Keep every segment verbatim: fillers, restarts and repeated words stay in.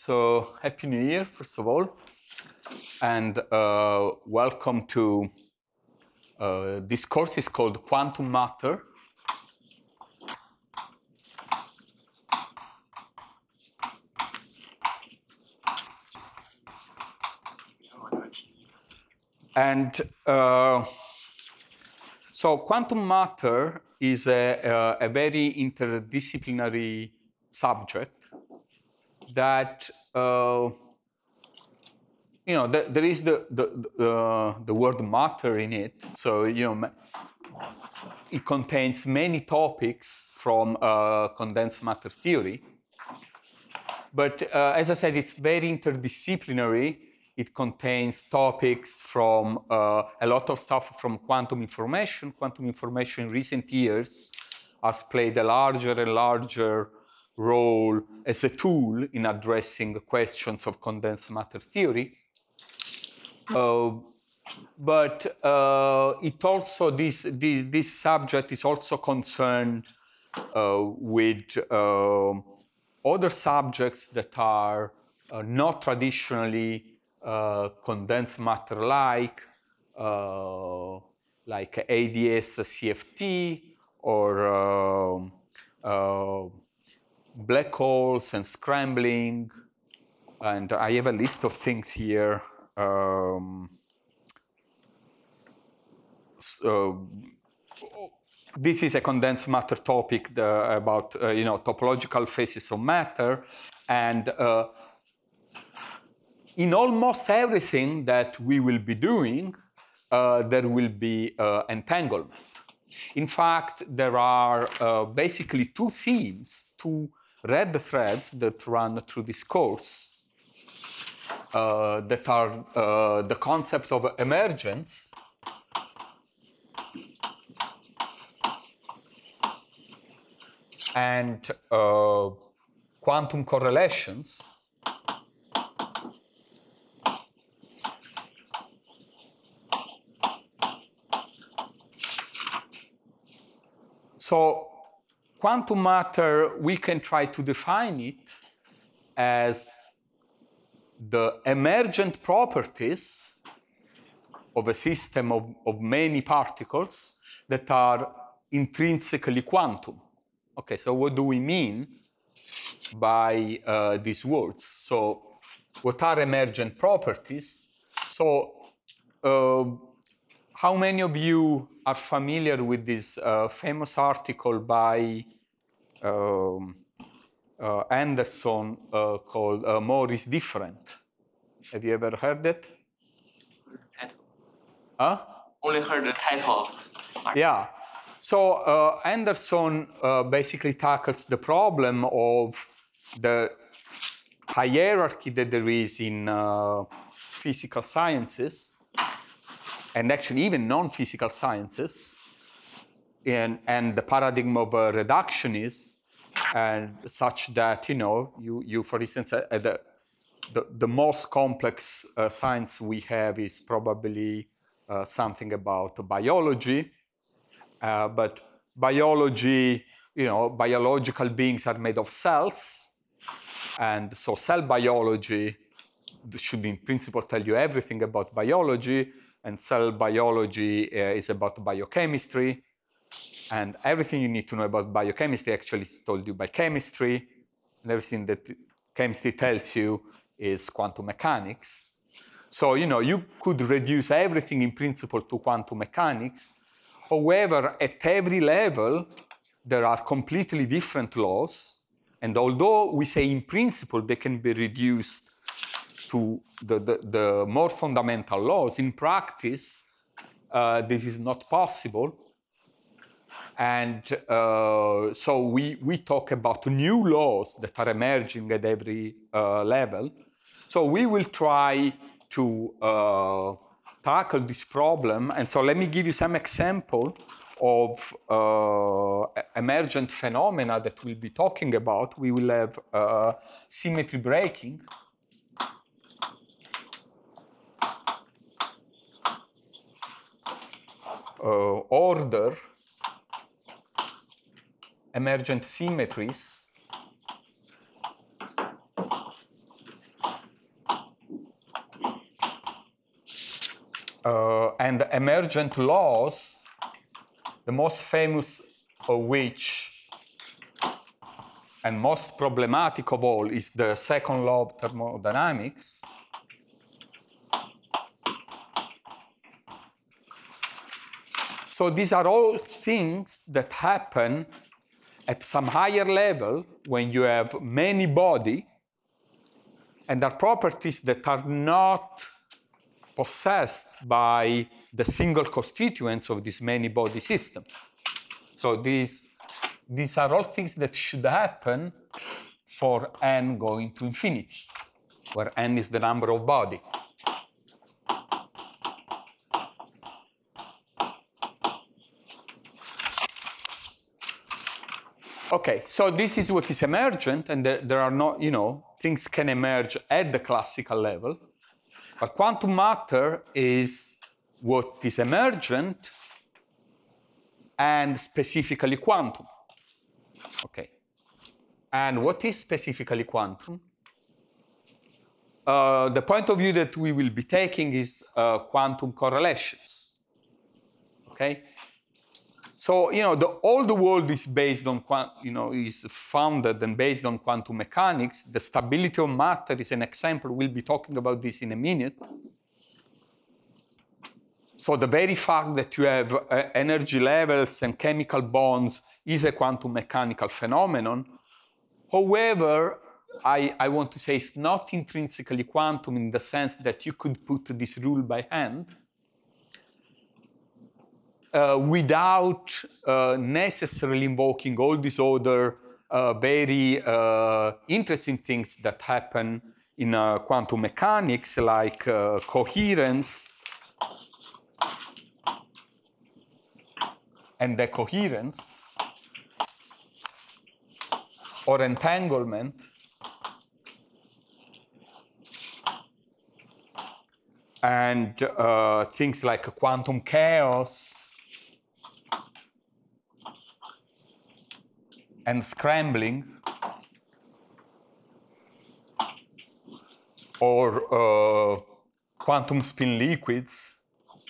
So, Happy New Year, first of all, and uh, welcome to uh, this course is called Quantum Matter. And uh, so quantum matter is a, a, a very interdisciplinary subject that uh, you know, the, there is the the, the, uh, the word matter in it. So, you know, it contains many topics from uh, condensed matter theory. But uh, as I said, it's very interdisciplinary. It contains topics from uh, a lot of stuff from quantum information. Quantum information in recent years has played a larger and larger role as a tool in addressing questions of condensed matter theory. Uh, but uh, it also, this, this, this subject is also concerned uh, with uh, other subjects that are uh, not traditionally uh, condensed matter-like, uh, like A D S C F T or uh, uh, black holes and scrambling. And I have a list of things here. Um, uh, This is a condensed matter topic the, about uh, you know, topological phases of matter, and uh, in almost everything that we will be doing, uh, there will be uh, entanglement. In fact, there are uh, basically two themes, two red threads that run through this course uh, that are uh, the concept of emergence and uh, quantum correlations. So quantum matter, we can try to define it as the emergent properties of a system of, of many particles that are intrinsically quantum. Okay, so what do we mean by uh, these words? So what are emergent properties? So uh, how many of you are familiar with this uh, famous article by um, uh, Anderson uh, called uh, More is Different? Have you ever heard it? Title. Huh? Only heard the title. Yeah. So uh, Anderson uh, basically tackles the problem of the hierarchy that there is in uh, physical sciences, and actually even non-physical sciences, and, and the paradigm of uh, reductionism, and such that, you know, you, you for instance, uh, the, the, the most complex uh, science we have is probably uh, something about biology. Uh, but biology, you know, biological beings are made of cells. And so cell biology should in principle tell you everything about biology. And cell biology uh, is about biochemistry. And everything you need to know about biochemistry actually is told you by chemistry. And everything that chemistry tells you is quantum mechanics. So, you know, you could reduce everything in principle to quantum mechanics. However, at every level, there are completely different laws. And although we say in principle they can be reduced to the, the, the more fundamental laws, in practice, uh, this is not possible. And uh, so we, we talk about new laws that are emerging at every uh, level. So we will try to uh, tackle this problem. And so let me give you some example of uh, emergent phenomena that we'll be talking about. We will have uh, symmetry breaking. Uh, order, emergent symmetries, uh, and emergent laws, the most famous of which and most problematic of all is the second law of thermodynamics. So these are all things that happen at some higher level when you have many bodies, and are properties that are not possessed by the single constituents of this many body system. So these, these are all things that should happen for n going to infinity, where n is the number of bodies. Okay, so this is what is emergent, and there, there are no, you know, things can emerge at the classical level, but quantum matter is what is emergent and specifically quantum. Okay, and what is specifically quantum? Uh, the point of view that we will be taking is uh, quantum correlations. Okay. So, you know, the, all the world is based on, you know, is founded and based on quantum mechanics. The stability of matter is an example. We'll be talking about this in a minute. So the very fact that you have uh, energy levels and chemical bonds is a quantum mechanical phenomenon. However, I, I want to say it's not intrinsically quantum in the sense that you could put this rule by hand. Uh, without uh, necessarily invoking all these other uh, very uh, interesting things that happen in uh, quantum mechanics, like uh, coherence and decoherence, or entanglement, and uh, things like quantum chaos, and scrambling, or uh, quantum spin liquids.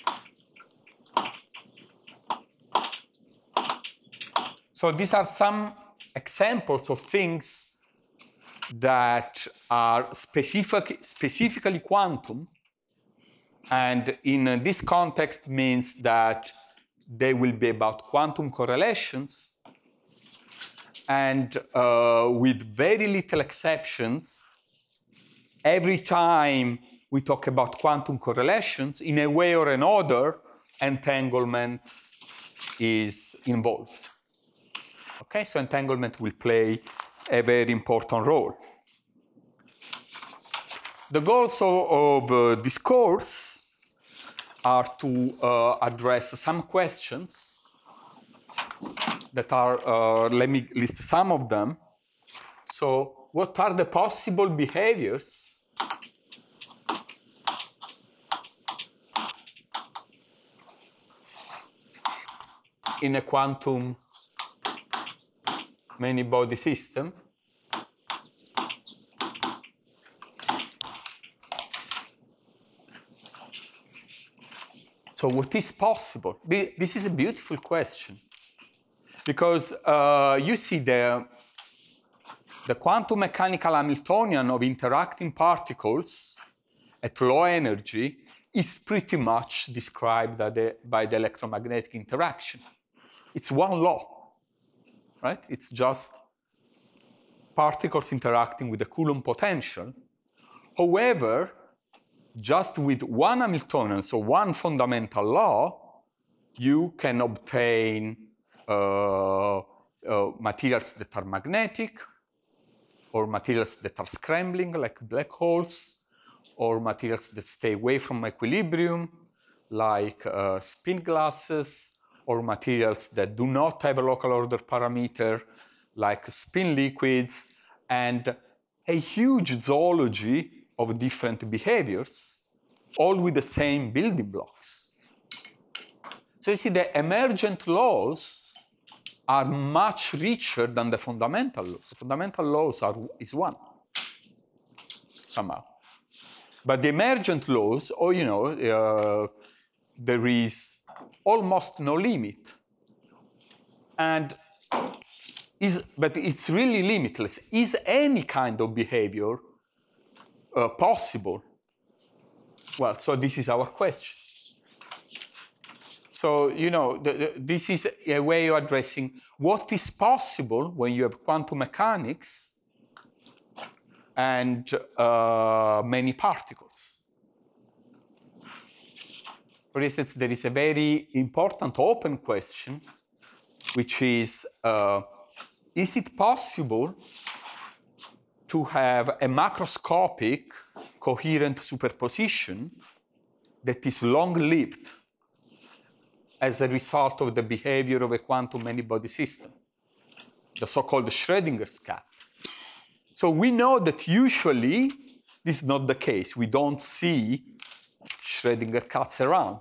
So these are some examples of things that are specific, specifically quantum, and in uh, this context means that they will be about quantum correlations. And uh, with very little exceptions, every time we talk about quantum correlations, in a way or another, entanglement is involved. Okay, so entanglement will play a very important role. The goals of, of uh, this course are to uh, address some questions that are, uh, let me list some of them. So, what are the possible behaviors in a quantum many-body system? So, what is possible? This is a beautiful question. Because uh, you see the, the quantum mechanical Hamiltonian of interacting particles at low energy is pretty much described by the, by the electromagnetic interaction. It's one law, right? It's just particles interacting with the Coulomb potential. However, just with one Hamiltonian, so one fundamental law, you can obtain Uh, uh, materials that are magnetic, or materials that are scrambling, like black holes, or materials that stay away from equilibrium, like uh, spin glasses, or materials that do not have a local order parameter, like spin liquids, and a huge zoology of different behaviors, all with the same building blocks. So you see, the emergent laws are much richer than the fundamental laws. The fundamental laws are, is one, somehow. But the emergent laws, or, you know, uh, there is almost no limit. And is, but it's really limitless. Is any kind of behavior uh, possible? Well, so this is our question. So, you know, the, the, this is a way of addressing what is possible when you have quantum mechanics and uh, many particles. For instance, there is a very important open question, which is, uh, is it possible to have a macroscopic coherent superposition that is long-lived as a result of the behavior of a quantum many-body system, the so-called Schrödinger's cat? So we know that usually this is not the case. We don't see Schrödinger cats around.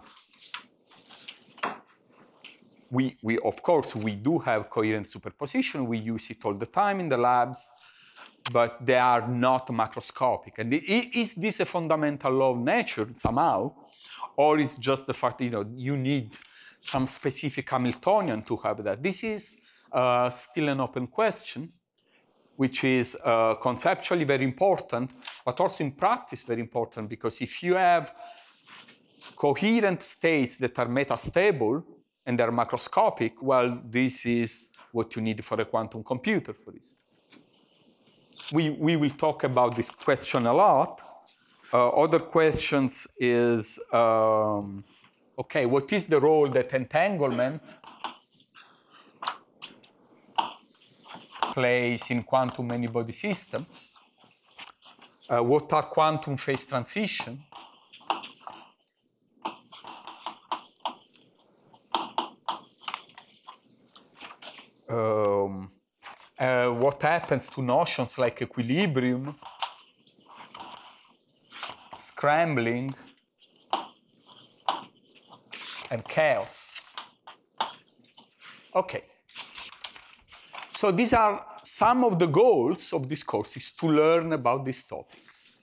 We, we, of course, we do have coherent superposition. We use it all the time in the labs, but they are not macroscopic. And is this a fundamental law of nature somehow, or is just the fact that, you know, you need some specific Hamiltonian to have that? This is uh, still an open question, which is uh, conceptually very important, but also in practice very important, because if you have coherent states that are metastable and they're macroscopic, well, this is what you need for a quantum computer, for instance. We, we will talk about this question a lot. Uh, other questions is, um, okay, what is the role that entanglement plays in quantum many-body systems? Uh, what are quantum phase transitions? Um, uh, what happens to notions like equilibrium, scrambling, and chaos? Okay. So these are some of the goals of this course, is to learn about these topics.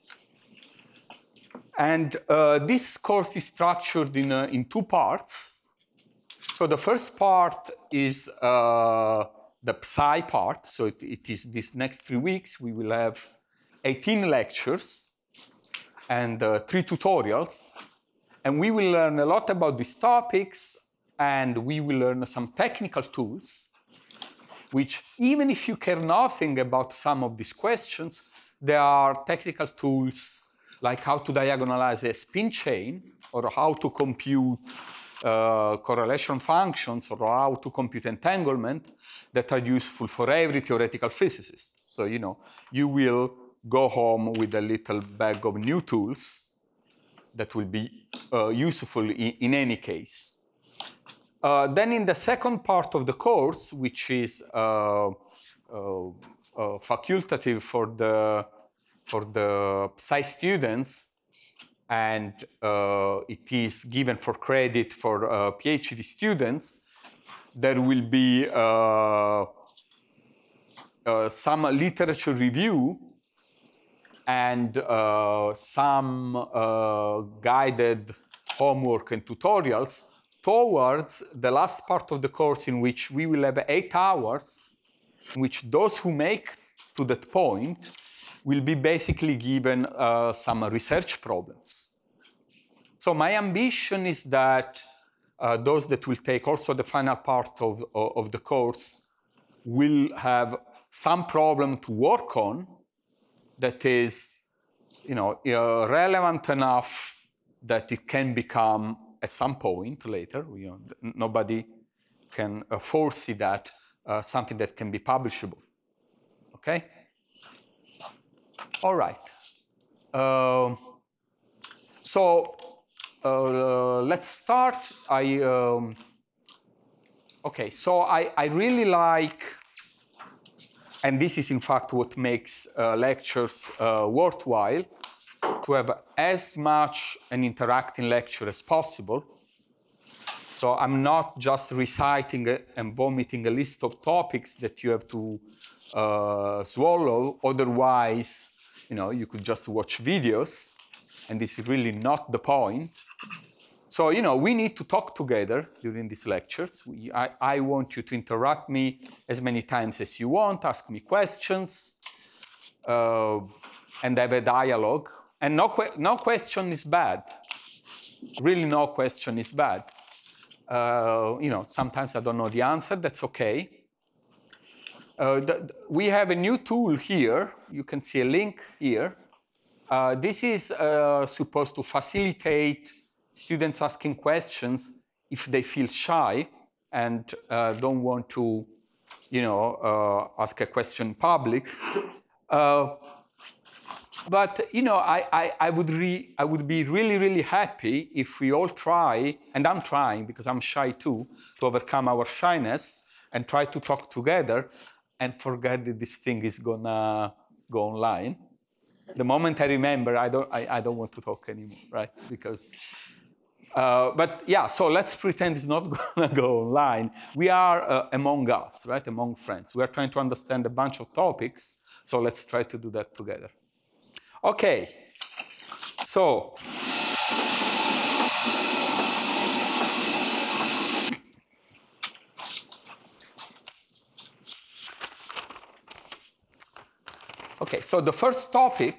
And uh, this course is structured in, uh, in two parts. So the first part is uh, the Psi part. So it, it is this next three weeks. We will have eighteen lectures and uh, three tutorials. And we will learn a lot about these topics, and we will learn some technical tools, which, even if you care nothing about some of these questions, there are technical tools like how to diagonalize a spin chain, or how to compute uh, correlation functions, or how to compute entanglement, that are useful for every theoretical physicist. So, you know, you will go home with a little bag of new tools that will be uh, useful in, in any case. Uh, then in the second part of the course, which is uh, uh, uh, facultative for the, for the Psi students, and uh, it is given for credit for uh, PhD students, there will be uh, uh, some literature review and uh, some uh, guided homework and tutorials towards the last part of the course, in which we will have eight hours, in which those who make to that point will be basically given uh, some research problems. So my ambition is that uh, those that will take also the final part of, of the course will have some problem to work on that is, you know, uh, relevant enough that it can become, at some point later, you know, nobody can uh, foresee that, uh, something that can be publishable. Okay? All right. Uh, so uh, let's start. I um, okay. So I, I really like, and this is in fact what makes uh, lectures uh, worthwhile, to have as much an interacting lecture as possible. So I'm not just reciting a, and vomiting a list of topics that you have to uh, swallow. Otherwise, you know, you could just watch videos, and this is really not the point. so, you know, we need to talk together during these lectures. We, I, I want you to interrupt me as many times as you want, ask me questions, uh, and have a dialogue. And no, que no question is bad. Really, no question is bad. Uh, you know, sometimes I don't know the answer, that's okay. Uh, the, we have a new tool here. You can see a link here. Uh, this is uh, supposed to facilitate students asking questions if they feel shy and uh, don't want to, you know, uh, ask a question in public. Uh, but, you know, I, I, I, would re I would be really, really happy if we all try, and I'm trying because I'm shy too, to overcome our shyness and try to talk together and forget that this thing is gonna go online. The moment I remember, I don't, I, I don't want to talk anymore, right? Because, uh, but yeah, so let's pretend it's not gonna go online. We are uh, among us, right? Among friends. We are trying to understand a bunch of topics, so let's try to do that together. Okay, so. Okay, so the first topic,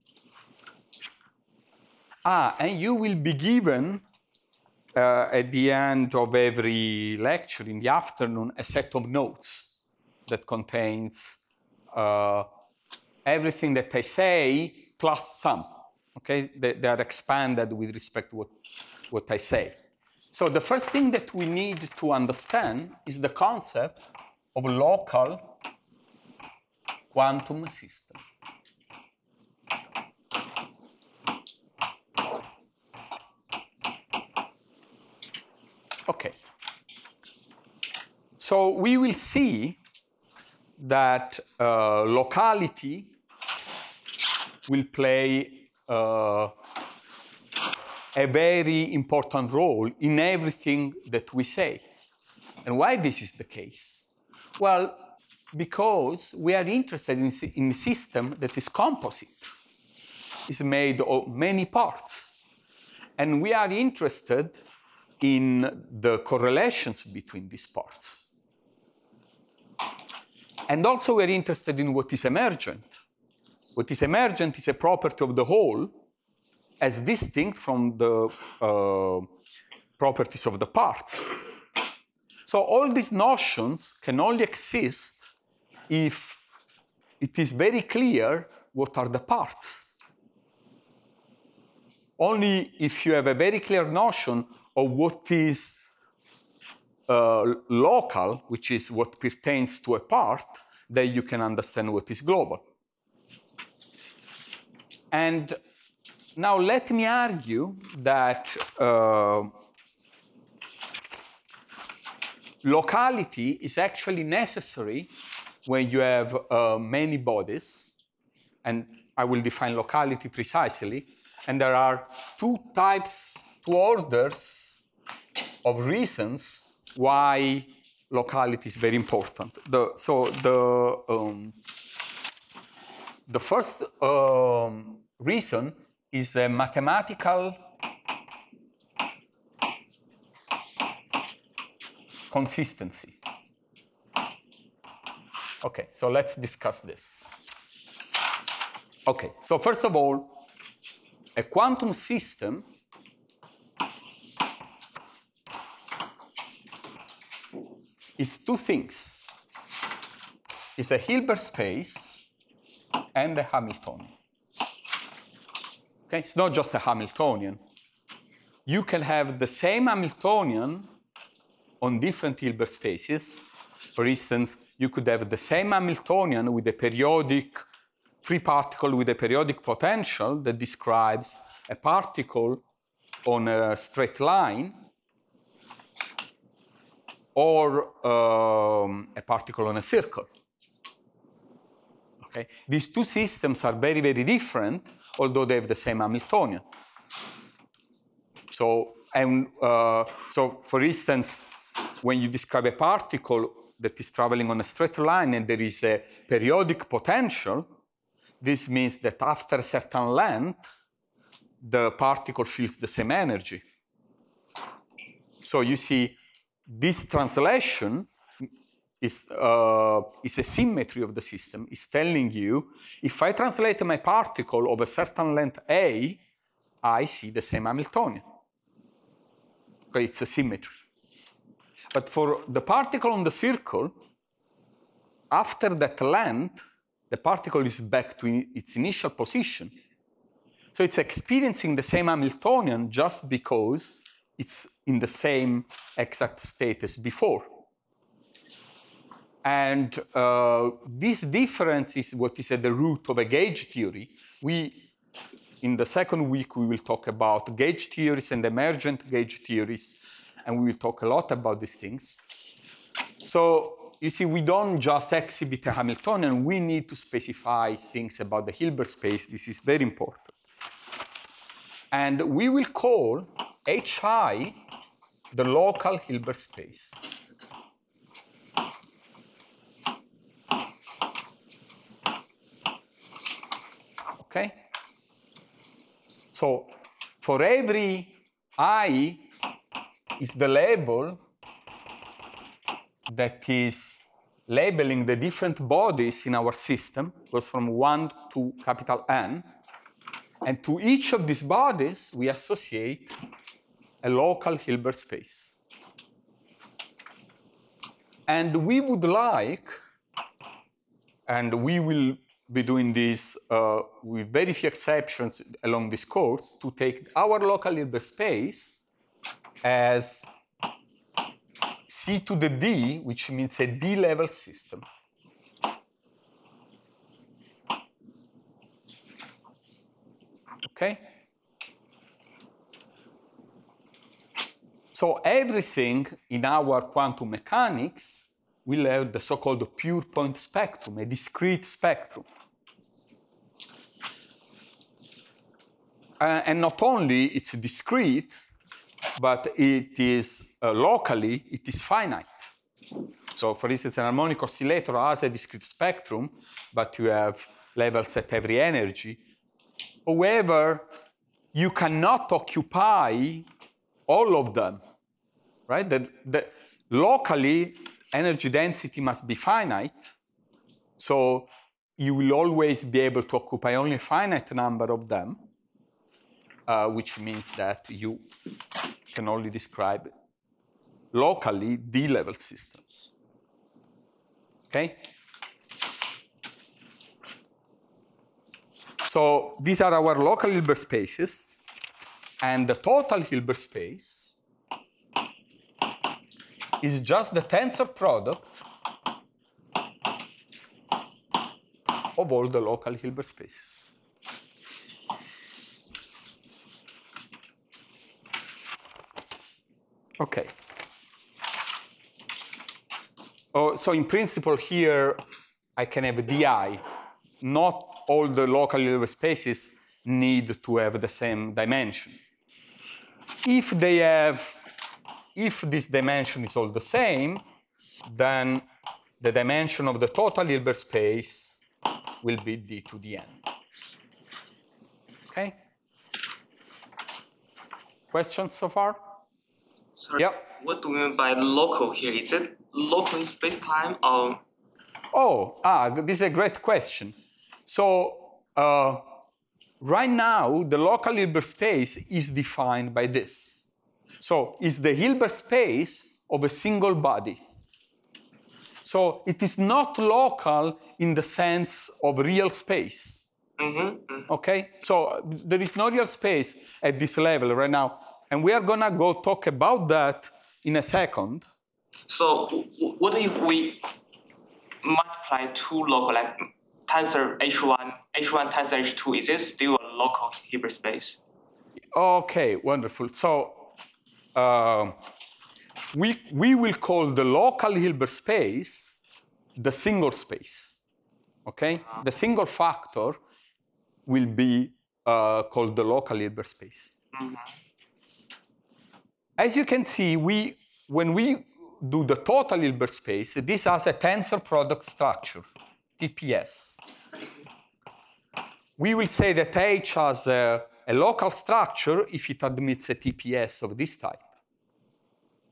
ah, and you will be given uh, at the end of every lecture in the afternoon a set of notes that contains uh, everything that I say plus some, okay? They, they are expanded with respect to what, what I say. So the first thing that we need to understand is the concept of local quantum system. Okay. So we will see that uh, locality will play uh, a very important role in everything that we say. And why this is the case? Well, because we are interested in, in a system that is composite, is made of many parts. And we are interested in the correlations between these parts. And also we're interested in what is emergent. What is emergent is a property of the whole as distinct from the uh, properties of the parts. So all these notions can only exist if it is very clear what are the parts. Only if you have a very clear notion of what is uh, local, which is what pertains to a part, then you can understand what is global. And now let me argue that uh, locality is actually necessary when you have uh, many bodies, and I will define locality precisely, and there are two types, two orders of reasons why locality is very important. The, so the, um, the first um, reason is a mathematical consistency. Okay, so let's discuss this. Okay, so first of all, a quantum system is two things. It's a Hilbert space and a Hamiltonian. Okay, it's not just a Hamiltonian. You can have the same Hamiltonian on different Hilbert spaces. For instance, you could have the same Hamiltonian with a periodic free particle with a periodic potential that describes a particle on a straight line, or um, a particle on a circle. Okay? These two systems are very, very different, although they have the same Hamiltonian. So, and, uh, so for instance, when you describe a particle that is traveling on a straight line and there is a periodic potential, this means that after a certain length, the particle feels the same energy. So you see, this translation is, uh, is a symmetry of the system. It's telling you, if I translate my particle of a certain length A, I see the same Hamiltonian. Okay, it's a symmetry. But for the particle on the circle, after that length, the particle is back to its initial position. So it's experiencing the same Hamiltonian just because it's in the same exact state as before. And uh, this difference is what is at the root of a gauge theory. We, in the second week, we will talk about gauge theories and emergent gauge theories, and we will talk a lot about these things. So you see, we don't just exhibit a Hamiltonian, we need to specify things about the Hilbert space. This is very important. And we will call H I the local Hilbert space. Okay? So for every I is the label that is labeling the different bodies in our system, goes from one to capital N. And to each of these bodies, we associate a local Hilbert space. And we would like, and we will be doing this uh, with very few exceptions along this course, to take our local Hilbert space as C to the D, which means a D-level system. Okay? So everything in our quantum mechanics will have the so-called pure point spectrum, a discrete spectrum. Uh, and not only it's discrete, but it is uh, locally, it is finite. So for instance, an harmonic oscillator has a discrete spectrum, but you have levels at every energy. However, you cannot occupy all of them, right? The, the, locally, energy density must be finite, so you will always be able to occupy only a finite number of them, uh, which means that you can only describe locally D-level systems. Okay? So these are our local Hilbert spaces, and the total Hilbert space is just the tensor product of all the local Hilbert spaces. Okay. Oh, so in principle here, I can have D I. Not all the local Hilbert spaces need to have the same dimension. If they have, if this dimension is all the same, then the dimension of the total Hilbert space will be D to the N. Okay? Questions so far? Sorry, yeah. What do you mean by local here? Is it local in space-time or? Oh, ah, this is a great question. So uh, right now, the local Hilbert space is defined by this. So it's the Hilbert space of a single body. So it is not local in the sense of real space. Mm-hmm, mm-hmm. Okay? So there is no real space at this level right now. And we are going to go talk about that in a second. So what if we multiply two local, like tensor H one, H one tensor H two, is it still a local Hilbert space? Okay, wonderful. So uh, we, we will call the local Hilbert space the single space. Okay? Uh-huh. The single factor will be uh, called the local Hilbert space. Mm-hmm. As you can see, we, when we do the total Hilbert space, this has a tensor product structure, T P S. We will say that H has a, a local structure if it admits a T P S of this type.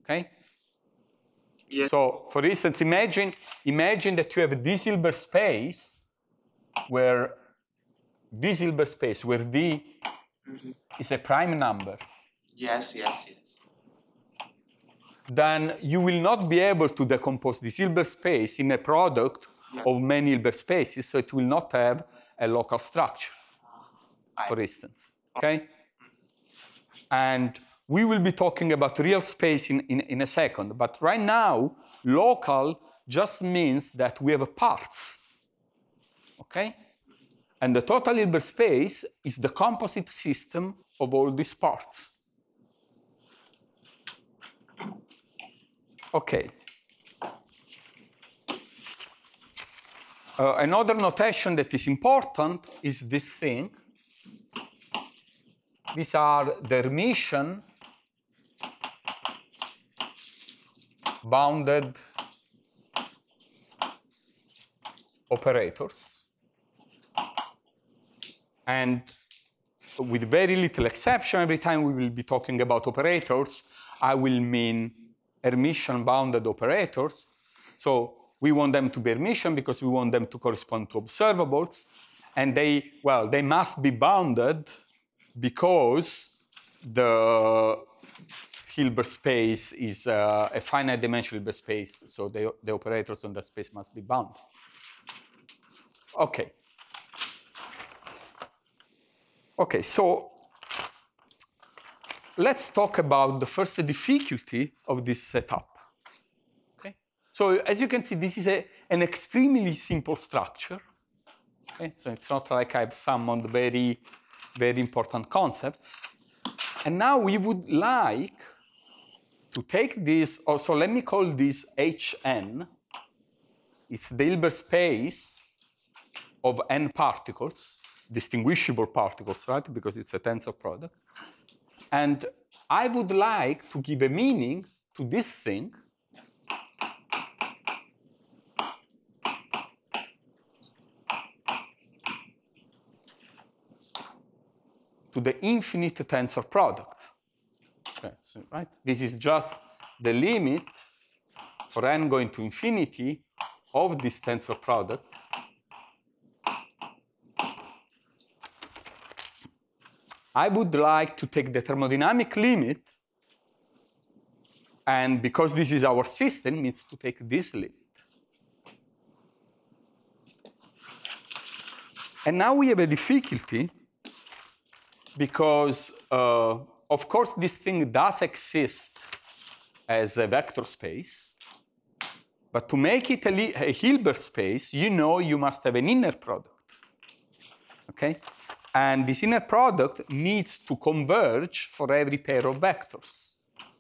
okay? Yes. So, for instance, imagine, imagine that you have this Hilbert space where this Hilbert space where D mm-hmm. is a prime number. Yes, yes, yes. Then you will not be able to decompose this Hilbert space in a product yeah. of many Hilbert spaces, so it will not have a local structure, I... for instance, okay? And we will be talking about real space in, in, in a second, but right now, local just means that we have parts, okay? And the total Hilbert space is the composite system of all these parts. Okay. Uh, another notation that is important is this thing. These are the Hermitian bounded operators. And with very little exception, every time we will be talking about operators, I will mean Hermitian bounded operators. So we want them to be Hermitian because we want them to correspond to observables. And they, well, they must be bounded because the Hilbert space is uh, a finite dimensional Hilbert space. So the, the operators on that space must be bounded. Okay. Okay, so let's talk about the first difficulty of this setup. Okay, so as you can see, this is a, an extremely simple structure. Okay, so it's not like I've summoned very, very important concepts. And now we would like to take this. Oh, so let me call this H n. It's the Hilbert space of n particles. Distinguishable particles, right? Because it's a tensor product. And I would like to give a meaning to this thing to the infinite tensor product. Okay, so, right? This is just the limit for n going to infinity of this tensor product I would like to take the thermodynamic limit, and because this is our system, needs to take this limit. And now we have a difficulty because, uh, of course, this thing does exist as a vector space, but to make it a, a Hilbert space, you know you must have an inner product, okay? And this inner product needs to converge for every pair of vectors.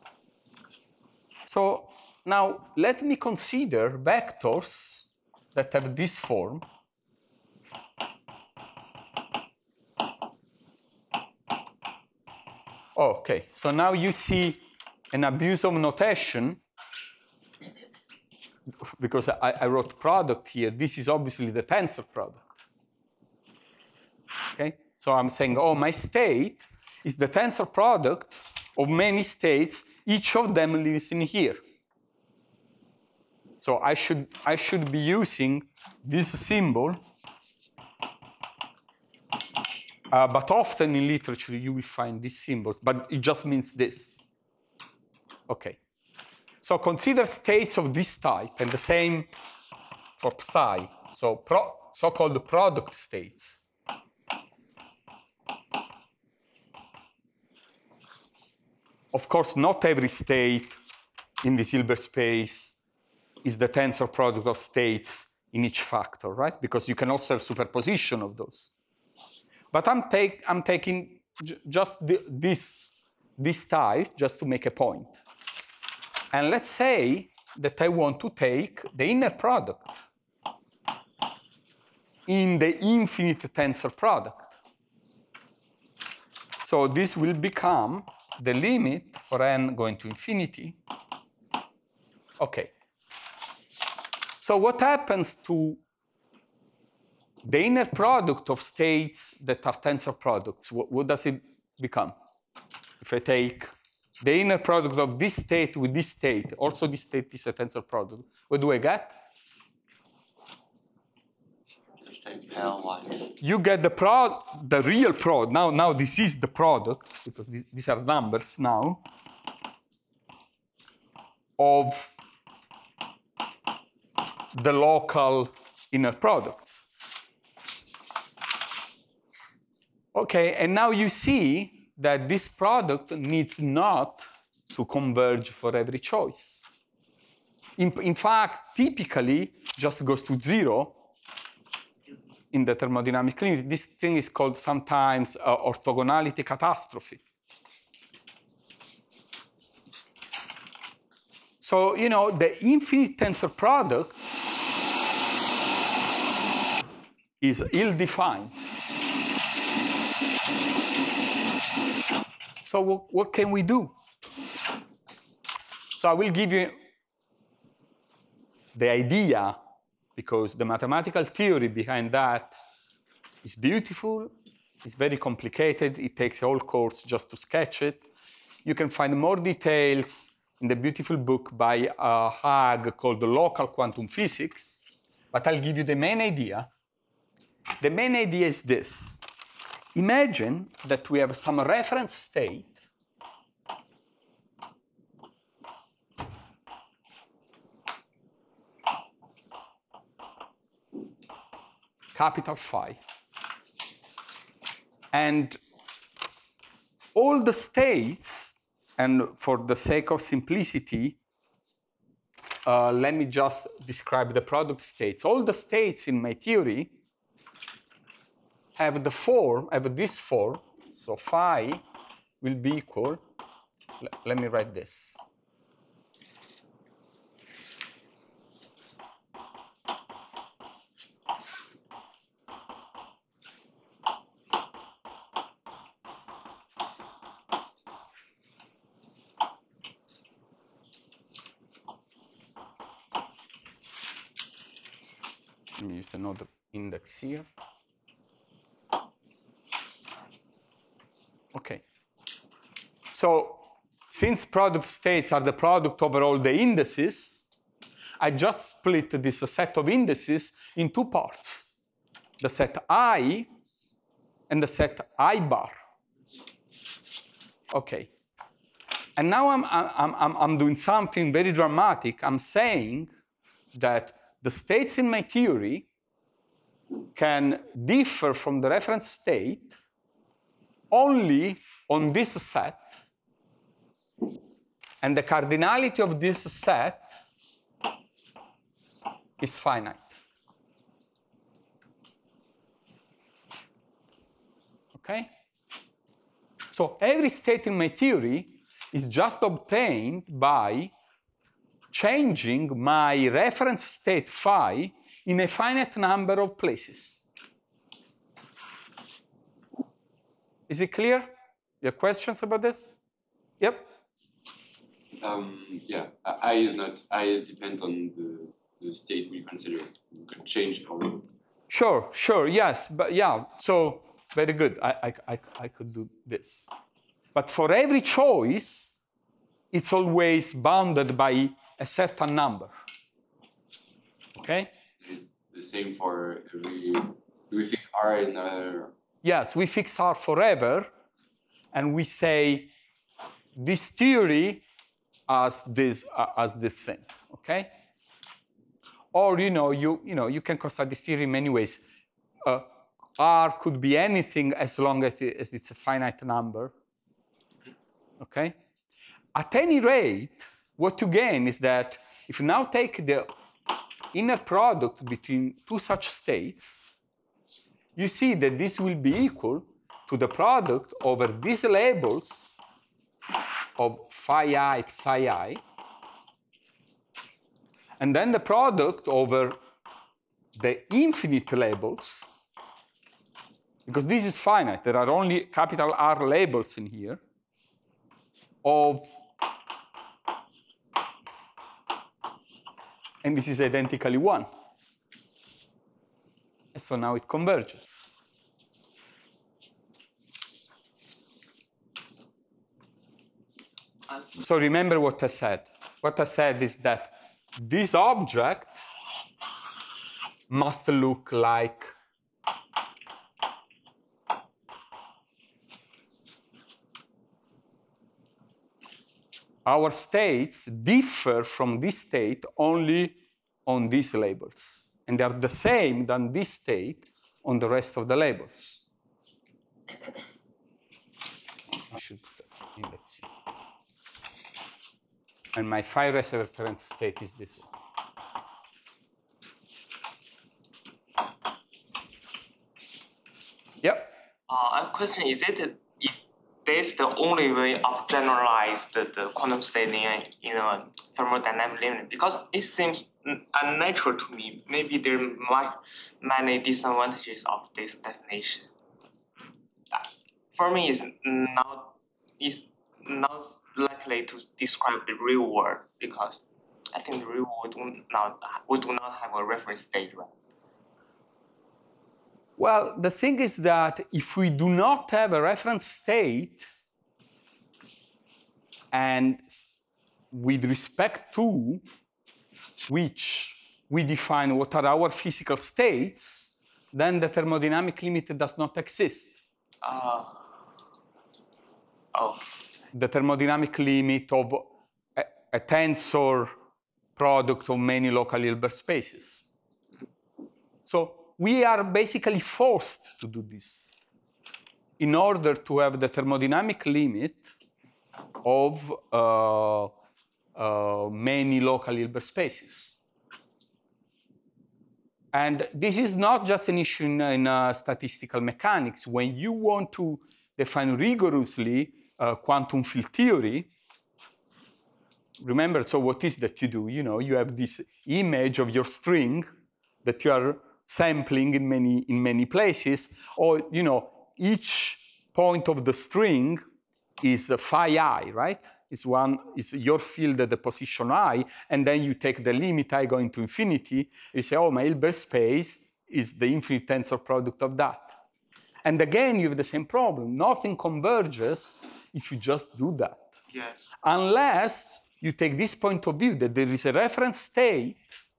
So now let me consider vectors that have this form. Okay, so now you see an abuse of notation because I, I wrote product here. This is obviously the tensor product. Okay, so I'm saying, oh, my state is the tensor product of many states. Each of them lives in here. So I should, I should be using this symbol. Uh, but often in literature, you will find this symbol, but it just means this. Okay. So consider states of this type, and the same for psi. So pro, so-called product states. Of course, not every state in this Hilbert space is the tensor product of states in each factor, right? Because you can also have superposition of those. But I'm, take, I'm taking j just the, this, this type just to make a point. And let's say that I want to take the inner product in the infinite tensor product. So this will become the limit for n going to infinity. Okay. So what happens to the inner product of states that are tensor products? What, what does it become? If I take the inner product of this state with this state, also this state is a tensor product, what do I get? You get the prod, the real product. Now, now this is the product, because these, these are numbers now, of the local inner products. Okay, and now you see that this product needs not to converge for every choice. In, in fact, typically, just goes to zero in the thermodynamic limit. This thing is called sometimes uh, orthogonality catastrophe. So, you know, the infinite tensor product is ill-defined. So what, what can we do? So I will give you the idea, because the mathematical theory behind that is beautiful, it's very complicated, it takes a whole course just to sketch it. You can find more details in the beautiful book by uh, Haag called The Local Quantum Physics, but I'll give you the main idea. The main idea is this. Imagine that we have some reference state capital phi. And all the states, and for the sake of simplicity, uh, let me just describe the product states. All the states in my theory have the form, have this form, so phi will be equal, let me write this. Let me use another index here. Okay. So since product states are the product over all the indices, I just split this set of indices in two parts. The set I and the set I bar. Okay. And now I'm, I'm, I'm, I'm doing something very dramatic. I'm saying that the states in my theory can differ from the reference state only on this set, and the cardinality of this set is finite. Okay? So every state in my theory is just obtained by changing my reference state phi in a finite number of places. Is it clear? You have questions about this? Yep. Um, yeah, I is not, I is depends on the, the state we consider. We could change our. Sure, sure, yes, but yeah, so very good. I, I, I, I could do this. But for every choice, it's always bounded by a certain number. Okay? It's the same for every. Do we fix R in a. Yes, we fix R forever, and we say this theory as this uh, as this thing. Okay? Or you know you you know you can construct this theory in many ways. Uh, R could be anything as long as, it, as it's a finite number. Okay? At any rate, what you gain is that if you now take the inner product between two such states, you see that this will be equal to the product over these labels of phi I, psi I, and then the product over the infinite labels, because this is finite, there are only capital R labels in here, of, and this is identically one. And so now it converges. I So remember what I said. What I said is that this object must look like our states differ from this state only on these labels, and they are the same than this state on the rest of the labels. I should put that in, let's see. And my phi reference state is this. Yep. Uh, a question: Is it is this the only way of generalize the, the quantum state in in a thermodynamic limit? Because it seems unnatural to me. Maybe there are many disadvantages of this definition. Uh, for me, it's not it's not likely to describe the real world because I think the real world do not we do not have a reference state, right? Well, the thing is that if we do not have a reference state, and with respect to which we define what are our physical states, then the thermodynamic limit does not exist. Uh, oh. The thermodynamic limit of a, a tensor product of many local Hilbert spaces. So we are basically forced to do this in order to have the thermodynamic limit of uh, uh, many local Hilbert spaces. And this is not just an issue in, in uh, statistical mechanics. When you want to define rigorously uh, quantum field theory, remember, so what is that you do? You know, you have this image of your string that you are sampling in many, in many places, or, you know, each point of the string is a phi I, right? Is one, is your field at the position I, and then you take the limit I going to infinity, you say, oh, my Hilbert space is the infinite tensor product of that. And again, you have the same problem. Nothing converges if you just do that. Yes. Unless you take this point of view that there is a reference state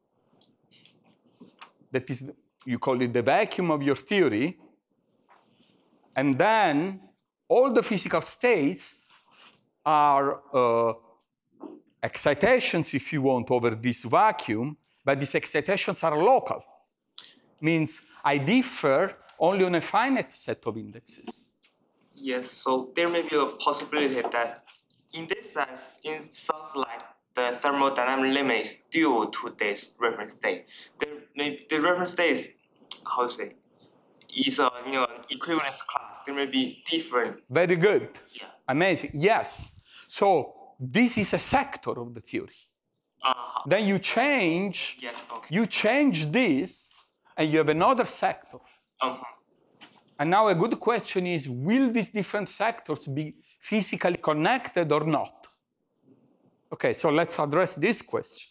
that is, you call it the vacuum of your theory, and then all the physical states are uh, excitations, if you want, over this vacuum, but these excitations are local. Means I differ only on a finite set of indexes. Yes, so there may be a possibility that in this sense, it sounds like the thermodynamic limit is due to this reference state. There may, the reference state is, how to say, is a you know, equivalence class. There may be different. Very good. Yeah. Amazing. Yes. So this is a sector of the theory. Uh-huh. Then you change, Yes, okay. you change this, and you have another sector. Uh-huh. And now a good question is, will these different sectors be physically connected or not? Okay, so let's address this question.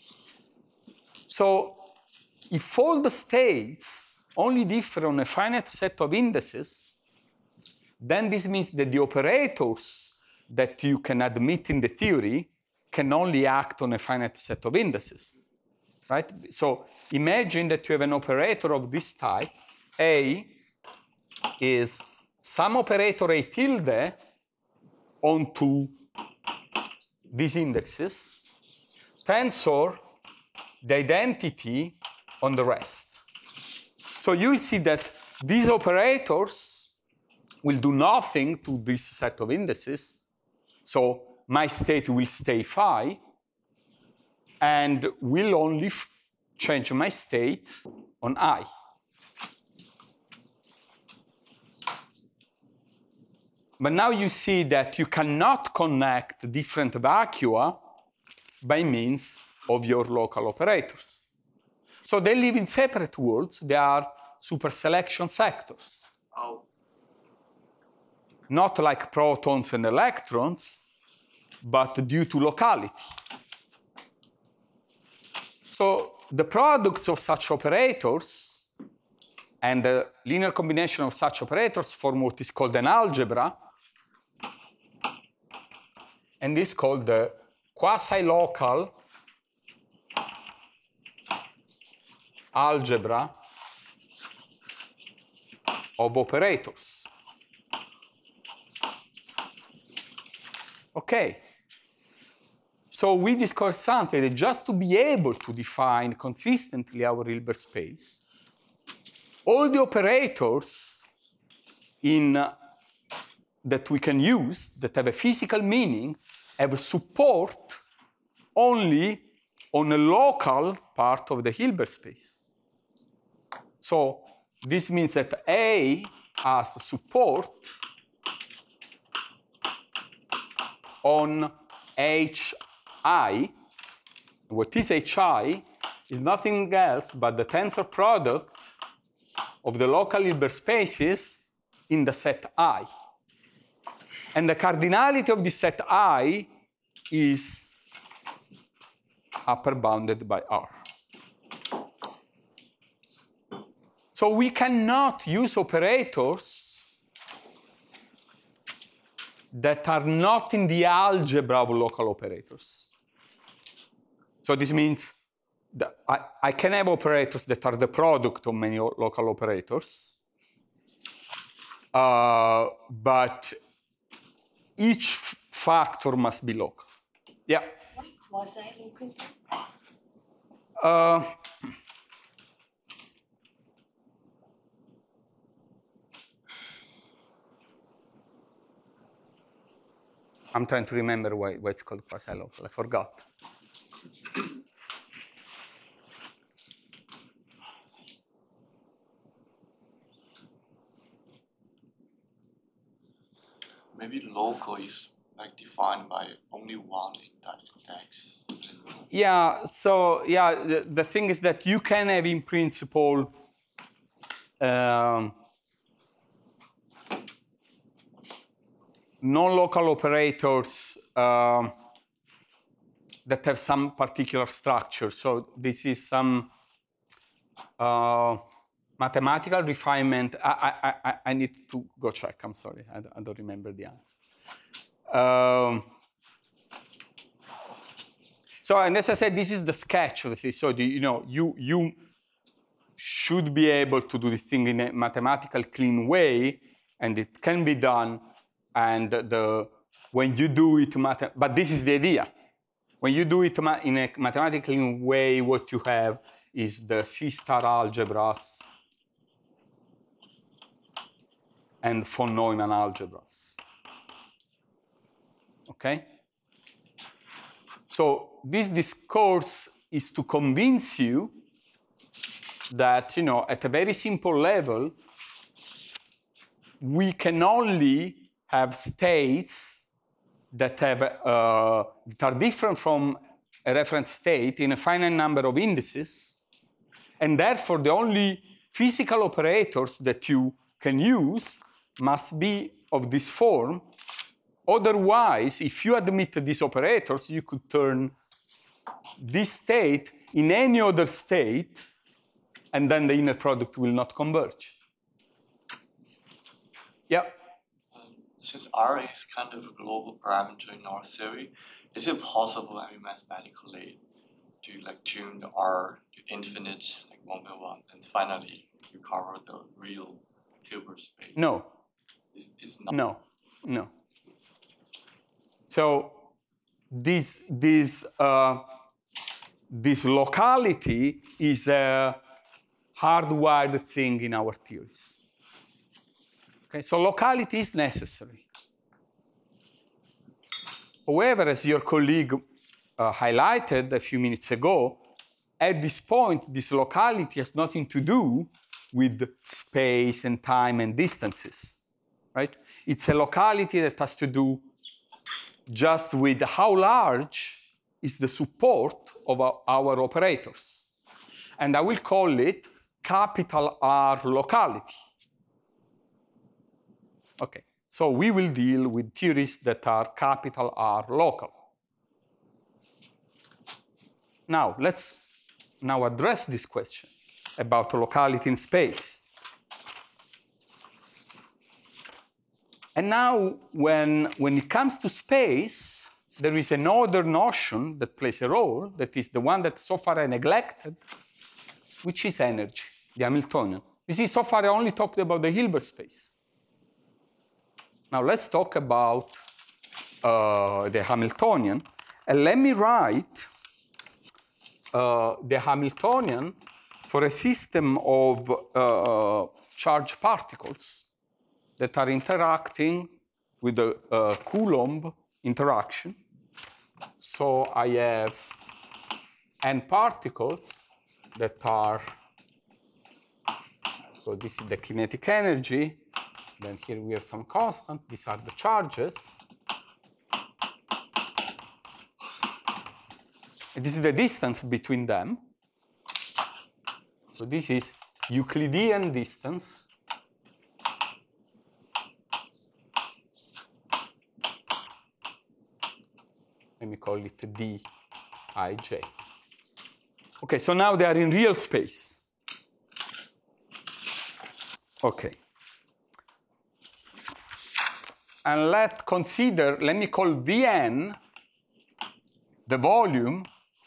So if all the states only differ on a finite set of indices, then this means that the operators that you can admit in the theory can only act on a finite set of indices, right? So imagine that you have an operator of this type. A is some operator A tilde onto these indexes, tensor the identity on the rest. So you'll see that these operators will do nothing to this set of indices. So my state will stay phi, and will only f change my state on I. But now you see that you cannot connect different vacua by means of your local operators. So they live in separate worlds. They are superselection sectors. Oh. Not like protons and electrons, but due to locality. So the products of such operators and the linear combination of such operators form what is called an algebra, and this is called the quasi-local algebra of operators. Okay. So we discovered something that just to be able to define consistently our Hilbert space, all the operators in, uh, that we can use that have a physical meaning have support only on a local part of the Hilbert space. So this means that A has support on H I. What is H I is nothing else but the tensor product of the local Hilbert spaces in the set I. And the cardinality of the set I is upper bounded by R. So we cannot use operators that are not in the algebra of local operators. So this means that I, I can have operators that are the product of many local operators, uh, but each factor must be local. Yeah? What quasi-local? Uh, I'm trying to remember why, why it's called quasi-local. I forgot. Maybe local is like defined by only one in that index. Yeah, so yeah, the, the thing is that you can have in principle um, non-local operators um, that have some particular structure. So this is some uh, mathematical refinement. I, I, I, I need to go check. I'm sorry. I don't, I don't remember the answer. Um, so, and as I said, this is the sketch of this. So, the, you know, you, you should be able to do this thing in a mathematical clean way, and it can be done. And the, when you do it, but this is the idea. When you do it in a mathematical way, what you have is the C-star algebras and von Neumann algebras. Okay? So this discourse is to convince you that, you know, at a very simple level, we can only have states that, have, uh, that are different from a reference state in a finite number of indices, and therefore the only physical operators that you can use must be of this form. Otherwise, if you admit these operators, you could turn this state in any other state, and then the inner product will not converge. Yeah? Since R is kind of a global parameter in our theory, is it possible, I mean, mathematically, to like tune the R to infinite, like one by one, and finally you cover the real Hilbert space? No. It's, it's not. No. No. So this this uh, this locality is a hardwired thing in our theories. Okay, so locality is necessary. However, as your colleague uh, highlighted a few minutes ago, at this point, this locality has nothing to do with space and time and distances, right? It's a locality that has to do just with how large is the support of our, our operators. And I will call it capital R locality. Okay, so we will deal with theories that are capital R local. Now, let's now address this question about locality in space. And now, when, when it comes to space, there is another notion that plays a role, that is the one that so far I neglected, which is energy, the Hamiltonian. You see, so far I only talked about the Hilbert space. Now let's talk about uh, the Hamiltonian. And let me write uh, the Hamiltonian for a system of uh, charged particles that are interacting with the uh, Coulomb interaction. So I have n particles that are, so this is the kinetic energy, then here we have some constant, these are the charges. And this is the distance between them. So this is Euclidean distance let me call it d ij. Okay, so now they are in real space. Okay. And let's consider, let me call Vn the volume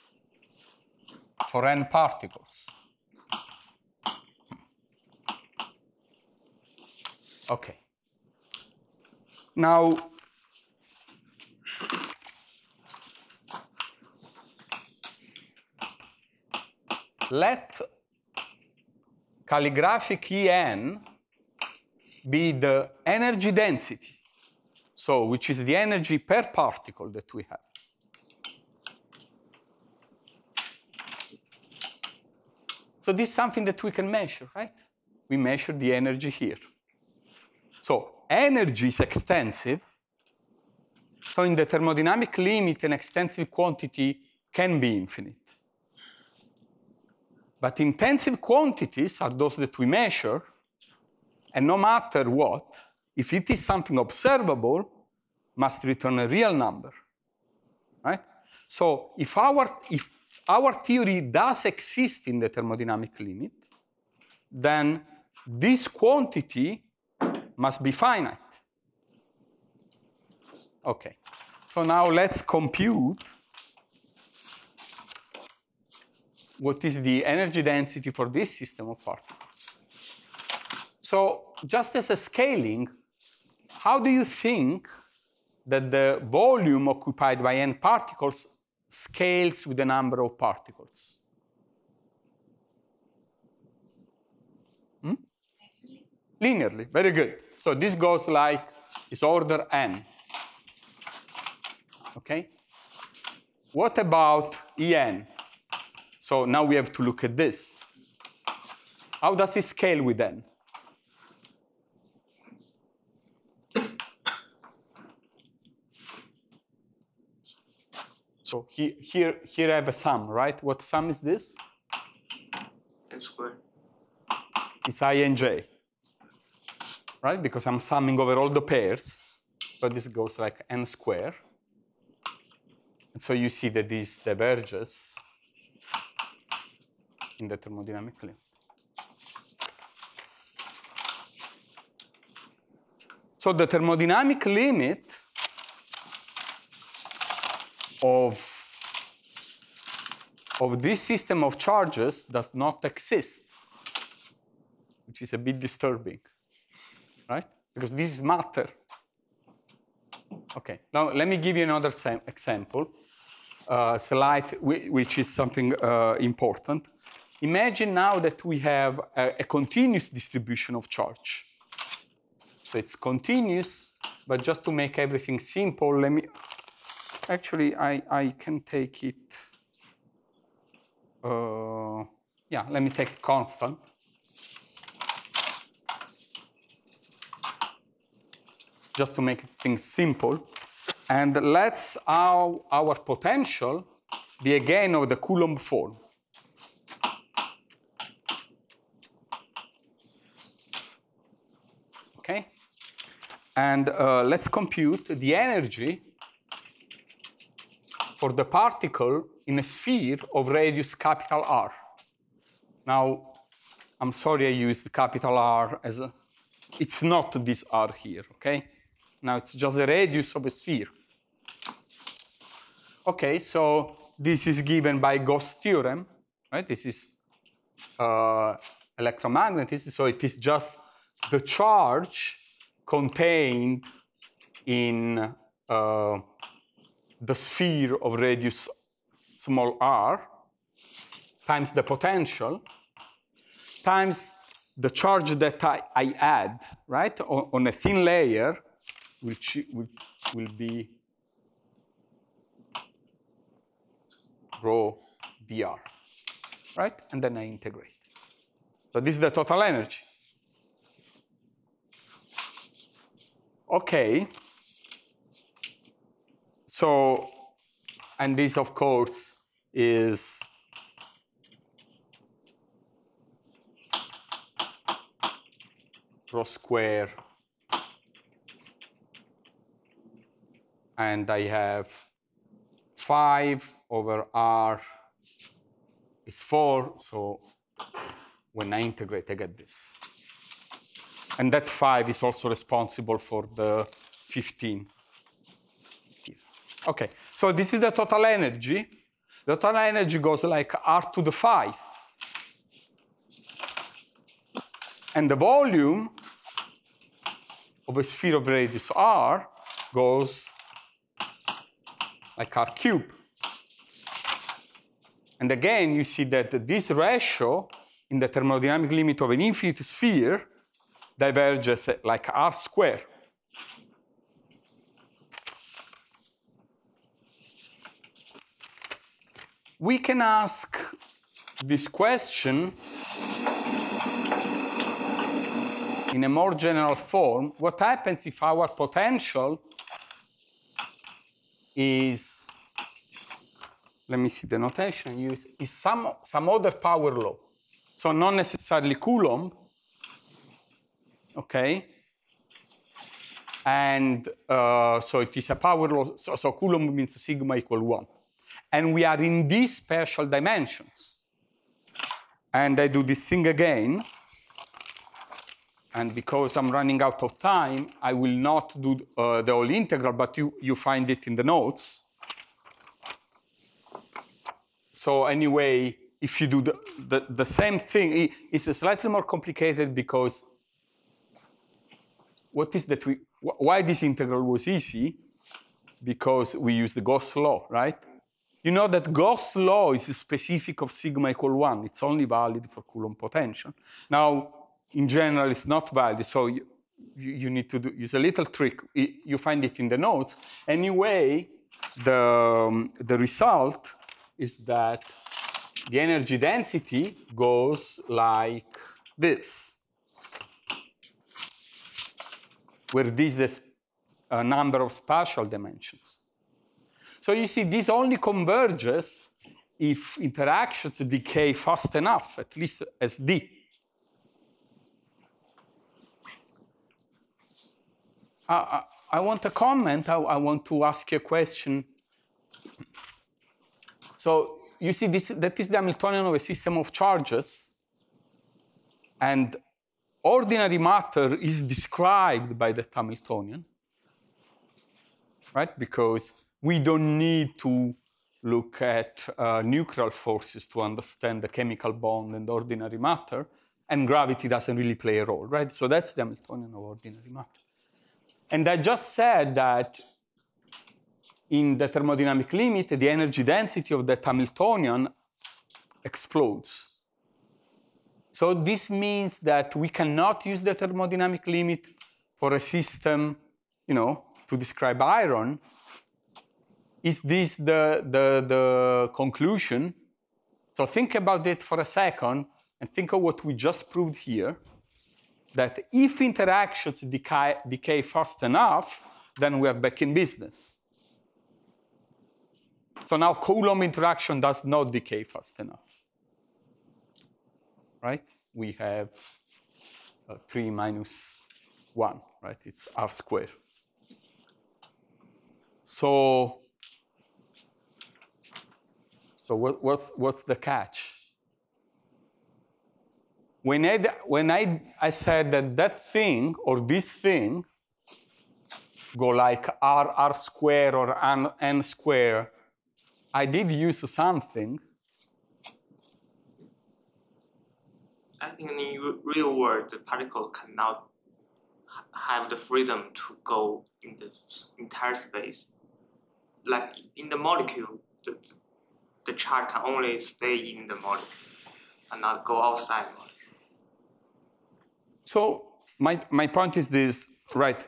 for n particles. Okay. Now, let calligraphic En be the energy density, so which is the energy per particle that we have. So this is something that we can measure, right? We measure the energy here. So energy is extensive. So in the thermodynamic limit, an extensive quantity can be infinite. But intensive quantities are those that we measure, and no matter what, if it is something observable, must return a real number, right? So if our, if our theory does exist in the thermodynamic limit, then this quantity must be finite. Okay, so now let's compute what is the energy density for this system of particles. So just as a scaling, how do you think that the volume occupied by n particles scales with the number of particles? Hmm? Linearly, very good. So this goes like, it's order n. Okay? What about En? So now we have to look at this. How does it scale with n? So he, here, here I have a sum, right? What sum is this? N squared. It's I and j, right? Because I'm summing over all the pairs. So this goes like n squared. And so you see that this diverges in the thermodynamic limit. So the thermodynamic limit of, of this system of charges does not exist, which is a bit disturbing, right? Because this is matter. Okay, now let me give you another example, uh, slide, which is something uh, important. Imagine now that we have a, a continuous distribution of charge. So it's continuous, but just to make everything simple, let me, actually I, I can take it, uh, yeah, let me take constant. Just to make things simple. And let's our, our potential be again of the Coulomb form. Okay? And uh, let's compute the energy for the particle in a sphere of radius capital R. Now, I'm sorry I used capital R as a, it's not this R here, okay? Now it's just the radius of a sphere. Okay, so this is given by Gauss theorem, right? This is uh, electromagnetism, so it is just the charge contained in uh, the sphere of radius small r times the potential times the charge that I, I add, right, on, on a thin layer, which will, will be rho dr, right? And then I integrate. So this is the total energy. Okay. So, and this, of course, is rho square, and I have five over r is four, so when I integrate, I get this. And that five is also responsible for the fifteen. Okay, so this is the total energy. The total energy goes like r to the five. And the volume of a sphere of radius r goes like r cubed. And again, you see that this ratio in the thermodynamic limit of an infinite sphere diverges like r squared. We can ask this question in a more general form. What happens if our potential is, let me see the notation I use, is some, some other power law. So not necessarily Coulomb, okay? And uh, so it is a power law, so, so Coulomb means sigma equal one. And we are in these spatial dimensions. And I do this thing again. And because I'm running out of time, I will not do uh, the whole integral, but you, you find it in the notes. So anyway, if you do the, the, the same thing, it's slightly more complicated because what is that we, why this integral was easy? Because we use the Gauss law, right? You know that Gauss law is specific of sigma equal one. It's only valid for Coulomb potential. Now, in general, it's not valid, so you, you need to do, use a little trick. You find it in the notes. Anyway, the, um, the result is that the energy density goes like this, where this is a number of spatial dimensions. So you see, this only converges if interactions decay fast enough, at least as d. I, I want a comment. I, I want to ask you a question. So you see, this, that is the Hamiltonian of a system of charges. And ordinary matter is described by that Hamiltonian, right? Because we don't need to look at uh, nuclear forces to understand the chemical bond and ordinary matter. And gravity doesn't really play a role, right? So that's the Hamiltonian of ordinary matter. And I just said that in the thermodynamic limit, the energy density of that Hamiltonian explodes. So this means that we cannot use the thermodynamic limit for a system, you know, to describe iron. Is this the, the, the conclusion? So think about it for a second and think of what we just proved here. That if interactions decay, decay fast enough, then we are back in business. So now Coulomb interaction does not decay fast enough, right? We have uh, three minus one, right? It's r squared. So, so what, what's, what's the catch? When, I, when I, I said that that thing or this thing go like r, r square or n, n square I did use something. I think in the real world, the particle cannot ha- have the freedom to go in the s- entire space. Like in the molecule, the, the charge can only stay in the molecule and not go outside the molecule. So my, my point is this, right?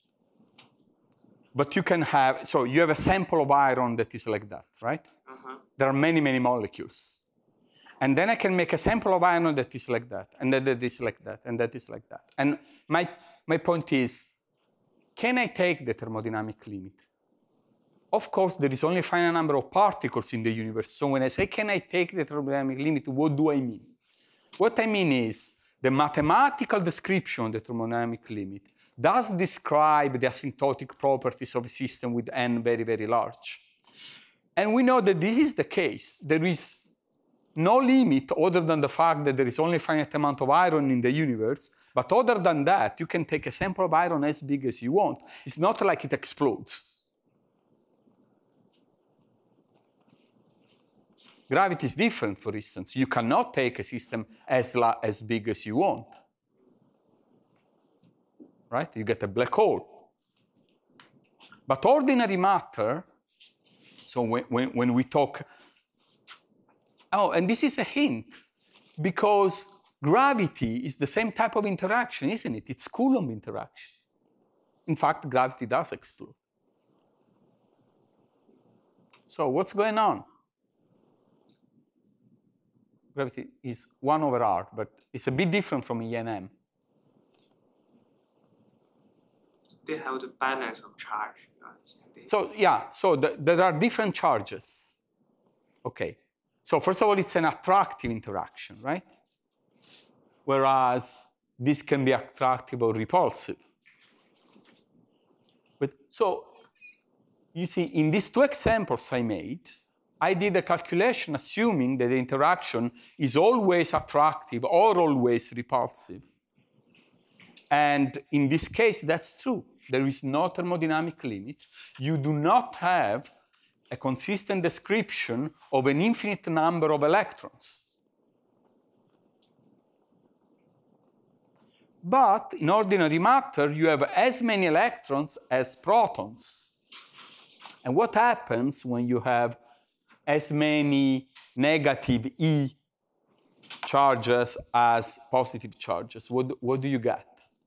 But you can have, so you have a sample of iron that is like that, right? Uh-huh. There are many, many molecules. And then I can make a sample of iron that is like that, and then that is like that, and that is like that. And my, my point is, can I take the thermodynamic limit? Of course, there is only a finite number of particles in the universe. So when I say, can I take the thermodynamic limit, what do I mean? What I mean is, the mathematical description of the thermodynamic limit does describe the asymptotic properties of a system with n very, very large. And we know that this is the case. There is no limit other than the fact that there is only a finite amount of iron in the universe. But other than that, you can take a sample of iron as big as you want. It's not like it explodes. Gravity is different, for instance. You cannot take a system as, la- as big as you want. Right? You get a black hole. But ordinary matter, so when, when, when we talk, oh, and this is a hint, because gravity is the same type of interaction, isn't it? It's Coulomb interaction. In fact, gravity does explode. So what's going on? Gravity is one over r, but it's a bit different from E and M. They have the balance of charge. You understand? They- So yeah, so the, there are different charges. Okay, so first of all, it's an attractive interaction, right? Whereas this can be attractive or repulsive. But so you see, in these two examples I made, I did a calculation assuming that the interaction is always attractive or always repulsive. And in this case, that's true. There is no thermodynamic limit. You do not have a consistent description of an infinite number of electrons. But in ordinary matter, you have as many electrons as protons. And what happens when you have as many negative E charges as positive charges? What, what do you get?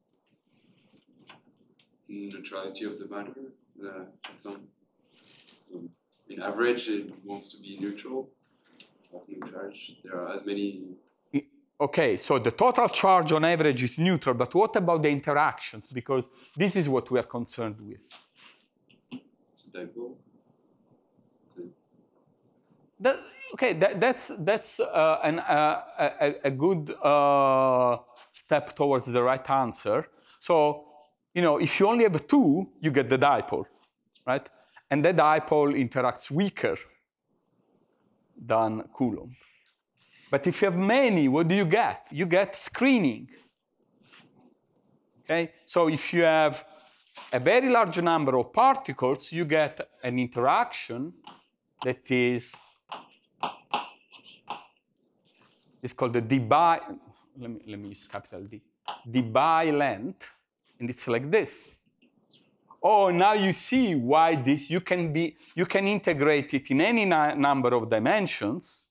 Neutrality of the matter. Uh, some, some, in average, it wants to be neutral. Of no charge. There are as many. Okay, so the total charge on average is neutral, but what about the interactions? Because this is what we are concerned with. It's a dipole. It's a That, okay, that, that's, that's uh, an, uh, a, a good uh, step towards the right answer. So, you know, if you only have two, you get the dipole, right? And the dipole interacts weaker than Coulomb. But if you have many, what do you get? You get screening. Okay, so if you have a very large number of particles, you get an interaction that is, is called the Debye, let me, let me use capital D, Debye length, and it's like this. Oh, now you see why this, you can be, you can integrate it in any number of dimensions,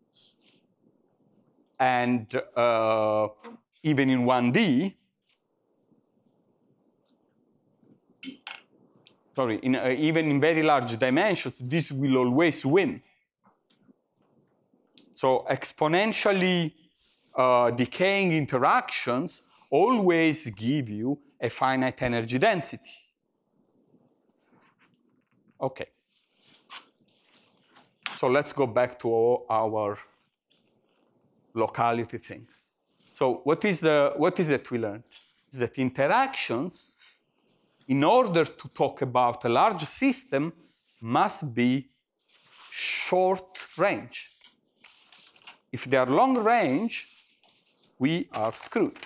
and uh, even in one D, sorry, in, uh, even in very large dimensions, this will always win. So exponentially uh, decaying interactions always give you a finite energy density. Okay. So let's go back to our locality thing. So what is the what is that we learned? Is that interactions, in order to talk about a large system, must be short range. If they are long range, we are screwed.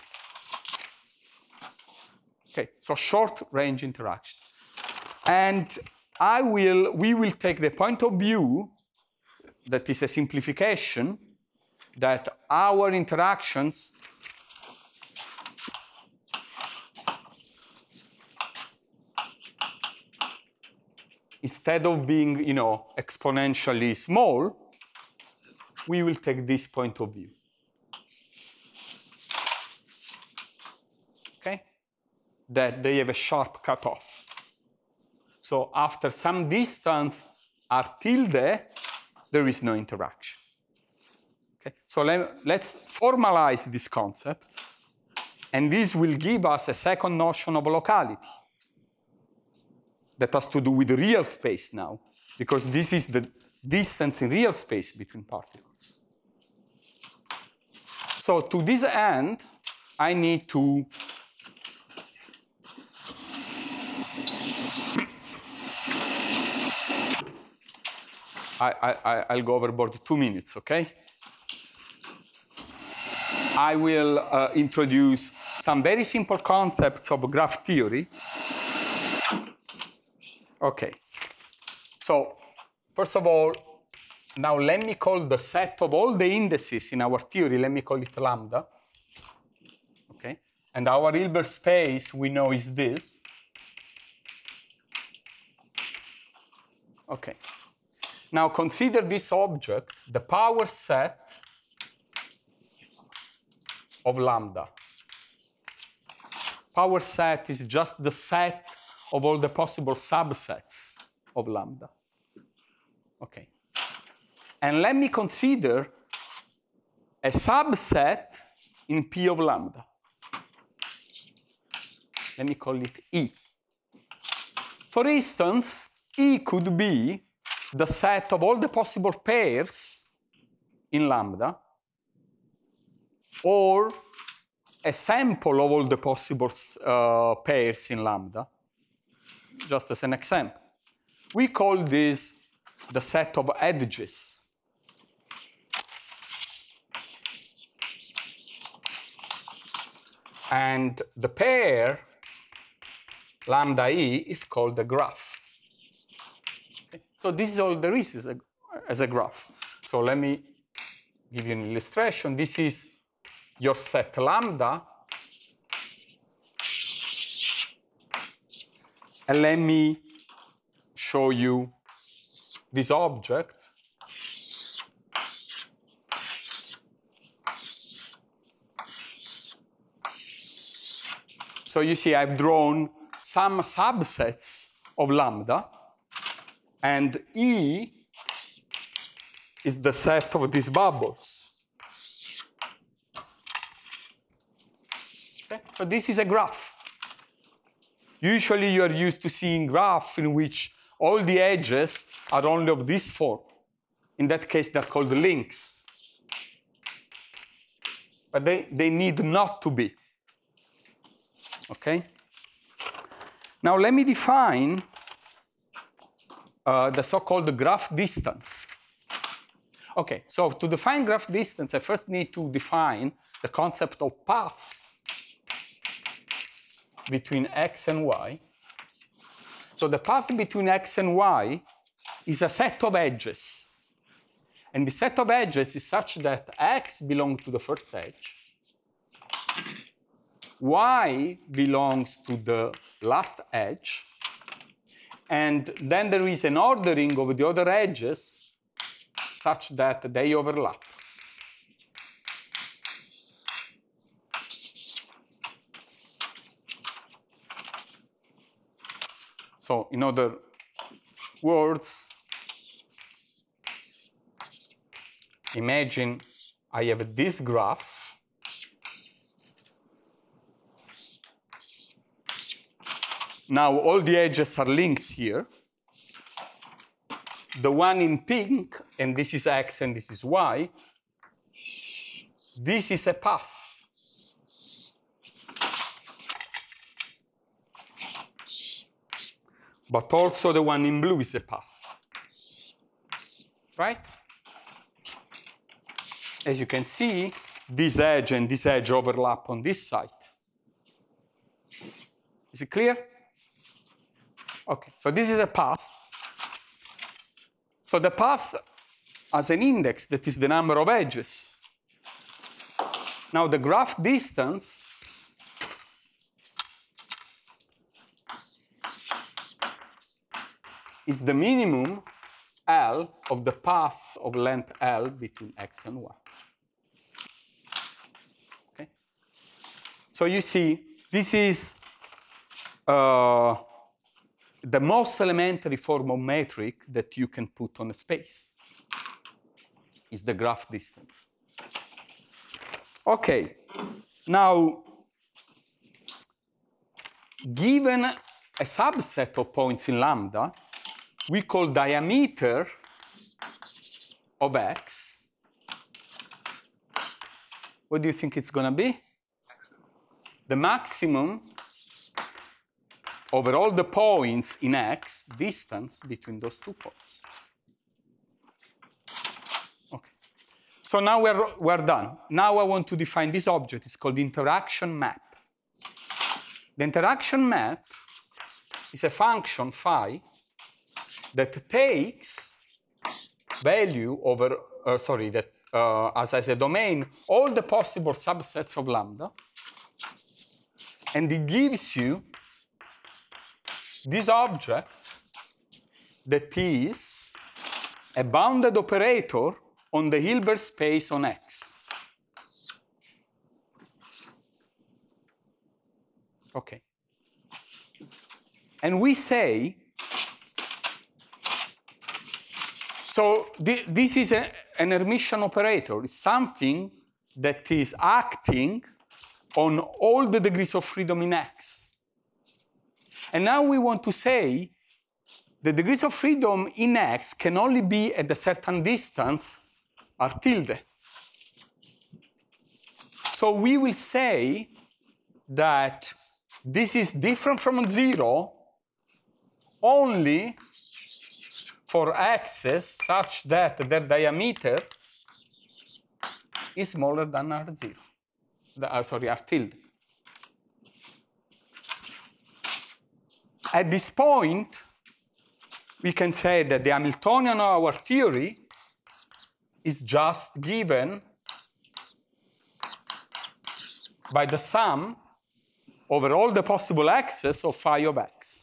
Okay, so short range interaction. And I will we will take the point of view that is a simplification, that our interactions instead of being, you know, exponentially small, we will take this point of view. Okay? That they have a sharp cutoff. So after some distance r tilde, there is no interaction. Okay? So let, let's formalize this concept, and this will give us a second notion of locality that has to do with the real space now, because this is the distance in real space between particles. So to this end, I need to I, I, I'll go overboard two minutes, okay? I will uh, introduce some very simple concepts of graph theory. Okay. So, first of all, now let me call the set of all the indices in our theory, let me call it lambda. Okay? And our Hilbert space, we know, is this. Okay. Now consider this object, the power set of lambda. Power set is just the set of all the possible subsets of lambda. Okay. And let me consider a subset in P of lambda. Let me call it E. For instance, E could be the set of all the possible pairs in lambda, or a sample of all the possible uh, pairs in lambda, just as an example. We call this the set of edges. And the pair, lambda E, is called the graph. Okay? So this is all there is as a, as a graph. So let me give you an illustration. This is your set lambda. And let me show you this object. So you see I've drawn some subsets of lambda, and E is the set of these bubbles. Okay? So this is a graph. Usually you are used to seeing graphs in which all the edges are only of this form. In that case, they're called links. But they, they need not to be. Okay? Now let me define uh, the so-called graph distance. Okay, so to define graph distance, I first need to define the concept of path between x and y. So the path between x and y is a set of edges. And the set of edges is such that x belongs to the first edge, y belongs to the last edge, and then there is an ordering of the other edges such that they overlap. So in other words, imagine I have this graph. Now all the edges are links here. The one in pink, and this is x and this is y, this is a path. But also the one in blue is a path. Right? As you can see, this edge and this edge overlap on this side. Is it clear? Okay, so this is a path. So the path as an index that is the number of edges. Now the graph distance is the minimum L of the path of length L between X and Y. Okay? So you see, this is uh, the most elementary form of metric that you can put on a space, is the graph distance. Okay, now, given a subset of points in lambda, we call diameter of X. What do you think it's going to be? Maximum. The maximum over all the points in X, distance between those two points. Okay. So now we're, we're done. Now I want to define this object. It's called interaction map. The interaction map is a function phi that takes value over, uh, sorry, that uh, as as a domain, all the possible subsets of lambda, and it gives you this object that is a bounded operator on the Hilbert space on X. Okay. And we say, so th this is a, an Hermitian operator. It's something that is acting on all the degrees of freedom in X. And now we want to say the degrees of freedom in X can only be at a certain distance, R tilde. So we will say that this is different from zero only for x's such that their diameter is smaller than R zero. The, uh, sorry, R tilde. At this point, we can say that the Hamiltonian of our theory is just given by the sum over all the possible x's of phi of x.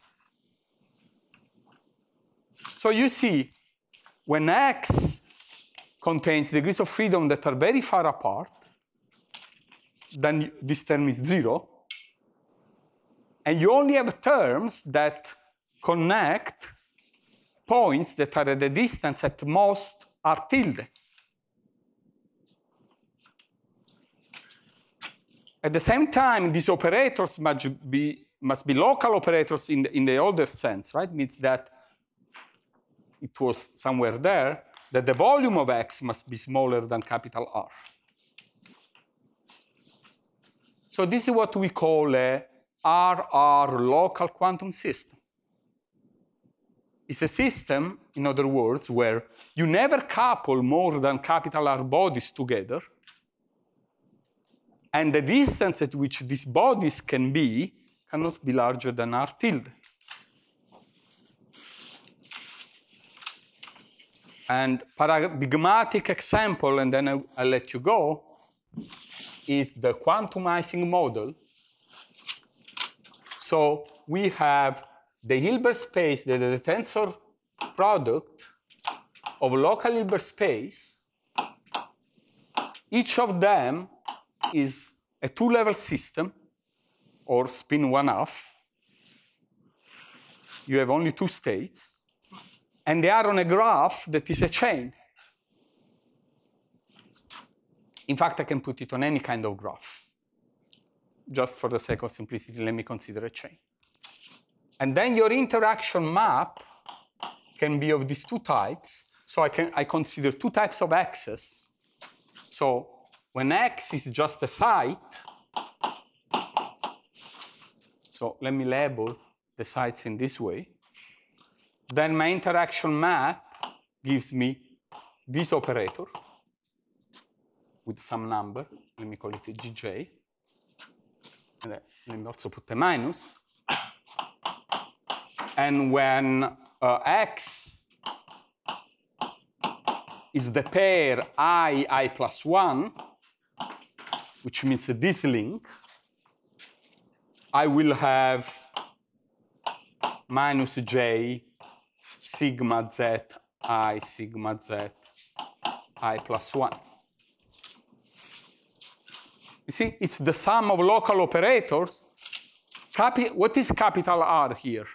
So you see, when X contains degrees of freedom that are very far apart, then this term is zero. And you only have terms that connect points that are at a distance at most R tilde. At the same time, these operators must be, must be local operators in the, in the older sense, right? Means that it was somewhere there, that the volume of X must be smaller than capital R. So this is what we call a R R local quantum system. It's a system, in other words, where you never couple more than capital R bodies together, and the distance at which these bodies can be cannot be larger than R tilde. And paradigmatic example, and then I'll, I'll let you go, is the quantumizing model. So we have the Hilbert space, the, the tensor product of local Hilbert space. Each of them is a two-level system, or spin one half. You have only two states. And they are on a graph that is a chain. In fact, I can put it on any kind of graph. Just for the sake of simplicity, let me consider a chain. And then your interaction map can be of these two types. So I, can, I consider two types of x's. So when x is just a site, so let me label the sites in this way. Then my interaction map gives me this operator with some number. Let me call it a G J. And then let me also put a minus. And when uh, x is the pair I, I plus one, which means this link, I will have minus j sigma z I sigma z I plus one. You see, it's the sum of local operators. Capi what is capital R here?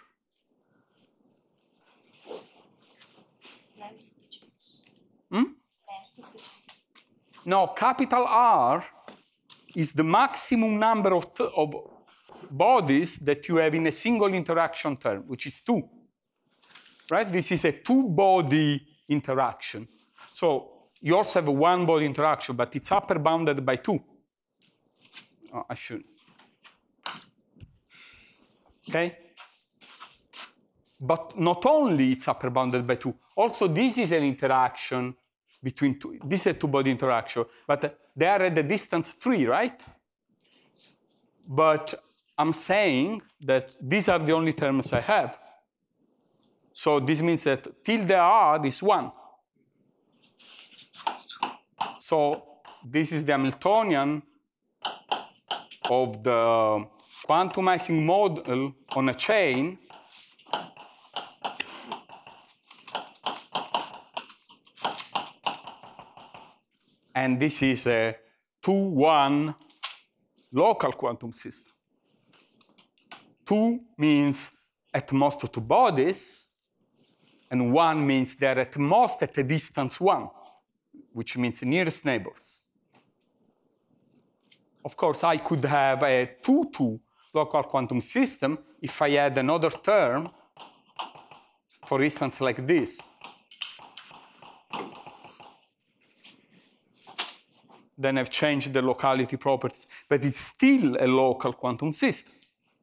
Length of the chain. Hmm? Length of the chain. No, capital R is the maximum number of, of bodies that you have in a single interaction term, which is two. Right? This is a two-body interaction. So you also have a one-body interaction, but it's upper bounded by two. Oh, I should. Okay? But not only it's upper bounded by two, also this is an interaction between two. This is a two-body interaction, but they are at the distance three, right? But I'm saying that these are the only terms I have. So this means that tilde R is one. So this is the Hamiltonian of the quantumizing model on a chain. And this is a two one local quantum system. Two means at most two bodies, and one means they're at most at a distance one, which means nearest neighbors. Of course, I could have a two two local quantum system if I had another term, for instance, like this. Then I've changed the locality properties, but it's still a local quantum system.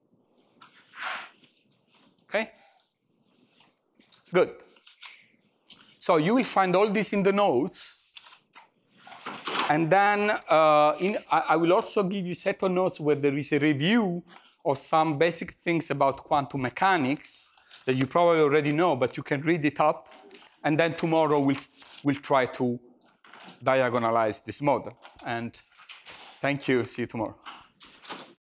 Okay? Good. So you will find all this in the notes. And then uh, in, I, I will also give you a set of notes where there is a review of some basic things about quantum mechanics that you probably already know, but you can read it up. And then tomorrow we'll, we'll try to diagonalize this model. And thank you. See you tomorrow.